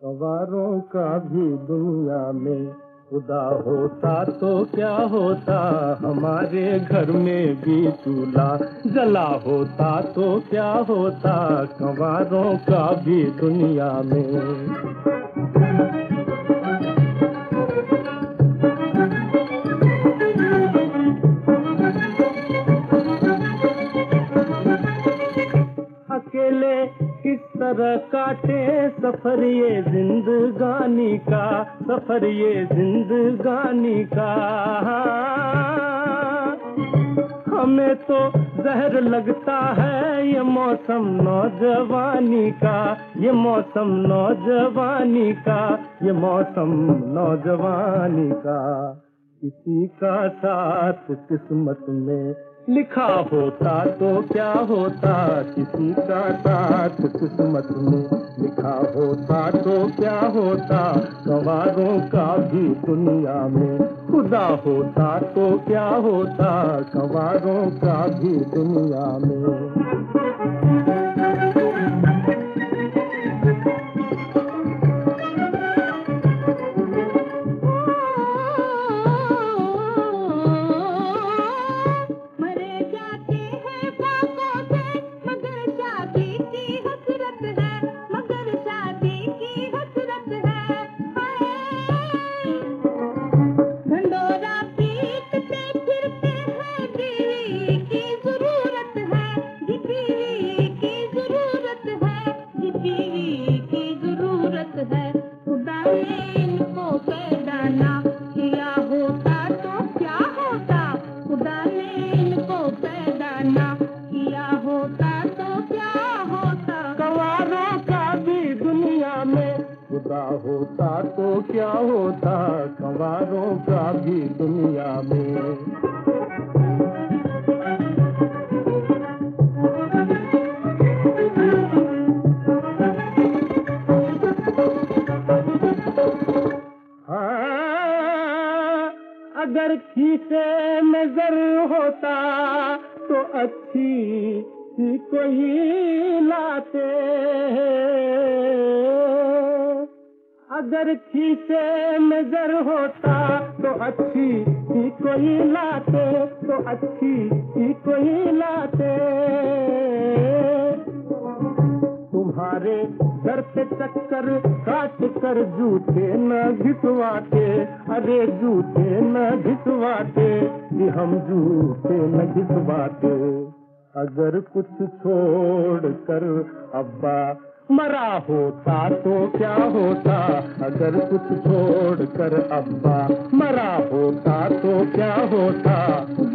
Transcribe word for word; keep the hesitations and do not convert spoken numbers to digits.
गवारों का भी दुनिया में खुदा होता तो क्या होता, हमारे घर में भी चूल्हा जला होता तो क्या होता, गवारों का भी दुनिया में। अकेले किस तरह काटे सफर ये जिंदगानी का, सफर ये जिंदगानी का। हमें तो जहर लगता है ये मौसम नौजवानी का, ये मौसम नौजवानी का, ये मौसम नौजवानी का। किसी का साथ किस्मत में लिखा होता तो क्या होता, किसी का साथ किस्मत में लिखा होता तो क्या होता, गवारों का भी दुनिया में खुदा होता तो क्या होता, गवारों का भी दुनिया में। खुदा होता तो क्या होता, गवारों का भी दुनिया में। हाँ, अगर खीसे में जर होता तो अच्छी सी कोई लाते, अगर खीसे में जर होता तो अच्छी ही कोई लाते, तो अच्छी ही कोई लाते। तुम्हारे घर पे चक्कर काट कर जूते न घिसवाते, अरे जूते न घिसवाते कि हम जूते न घिसवाते। अगर कुछ छोड़ कर अब्बा मरा होता तो क्या होता, अगर कुछ छोड़ कर अब्बा मरा होता तो क्या होता,